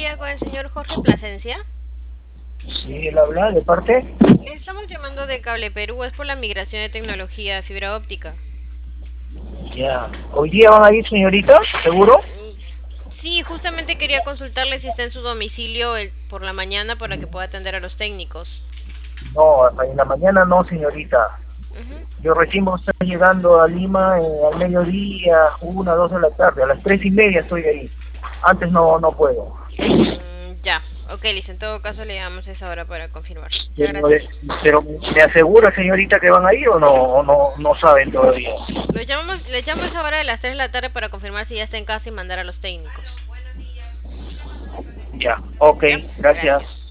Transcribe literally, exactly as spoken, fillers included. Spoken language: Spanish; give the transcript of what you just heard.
día con el señor Jorge Plasencia. Sí, él habla, ¿de parte? Le estamos llamando de Cable Perú, es por la migración de tecnología de fibra óptica. Ya. ¿Hoy día van a ir, señorita? ¿Seguro? Mm, Sí, justamente quería consultarle si está en su domicilio el- por la mañana para que pueda atender a los técnicos. No, en la mañana no, señorita. Ujú. Yo recién voy a estar llegando a Lima eh, al mediodía, una, dos de la tarde. A las tres y media estoy ahí. Antes no, no puedo. Mm, ya, ok, listo. En todo caso le llamamos a esa hora para confirmar. Muchas Pero, eh, gracias. pero ¿me asegura, señorita, que van a ir o no, o no, no saben todavía? Lo llamamos, le llamo a esa hora de las tres de la tarde para confirmar si ya está en casa y mandar a los técnicos. Ya, ok, ¿Ya? gracias. Gracias.